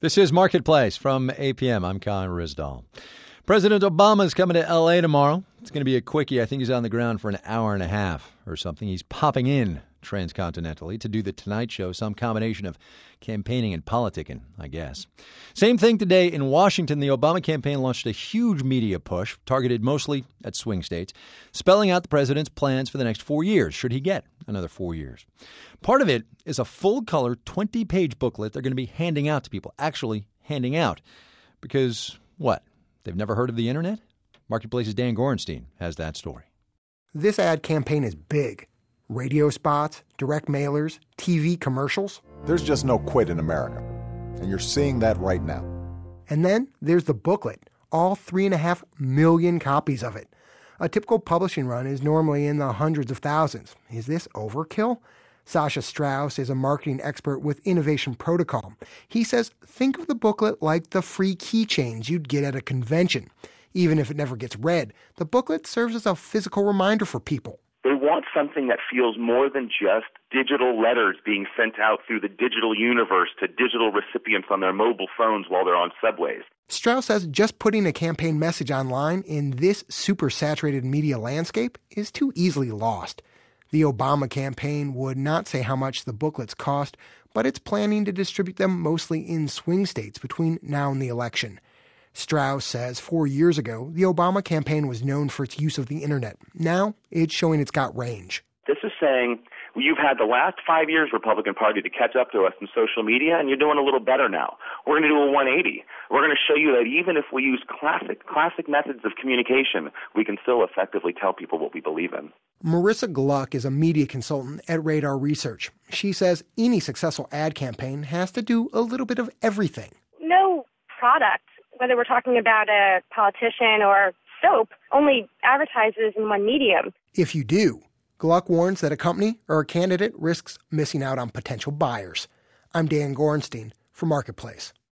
This is Marketplace from APM. I'm Colin Risdall. President Obama is coming to L.A. tomorrow. It's going to be a quickie. I think he's on the ground for an hour and a half or something. He's popping in transcontinentally to do the Tonight Show, some combination of campaigning and politicking, I guess. Same thing today in Washington. The Obama campaign launched a huge media push targeted mostly at swing states, spelling out the president's plans for the next 4 years, should he get another 4 years. Part of it is a full-color 20-page booklet they're going to be handing out to people, actually handing out. Because, what, they've never heard of the internet? Marketplace's Dan Gorenstein has that story. This ad campaign is big. Radio spots, direct mailers, TV commercials. There's just no quit in America, and you're seeing that right now. And then there's the booklet, all 3.5 million copies of it. A typical publishing run is normally in the hundreds of thousands. Is this overkill? Sasha Strauss is a marketing expert with Innovation Protocol. He says, think of the booklet like the free keychains you'd get at a convention. Even if it never gets read, the booklet serves as a physical reminder for people. They want something that feels more than just digital letters being sent out through the digital universe to digital recipients on their mobile phones while they're on subways. Strauss says just putting a campaign message online in this super-saturated media landscape is too easily lost. The Obama campaign would not say how much the booklets cost, but it's planning to distribute them mostly in swing states between now and the election. Strauss says 4 years ago, the Obama campaign was known for its use of the internet. Now, it's showing it's got range. This is saying, you've had the last 5 years, Republican Party, to catch up to us in social media, and you're doing a little better now. We're going to do a 180. We're going to show you that even if we use classic methods of communication, we can still effectively tell people what we believe in. Marissa Gluck is a media consultant at Radar Research. She says any successful ad campaign has to do a little bit of everything. No product, whether we're talking about a politician or soap, only advertises in one medium. If you do, Gluck warns that a company or a candidate risks missing out on potential buyers. I'm Dan Gorenstein for Marketplace.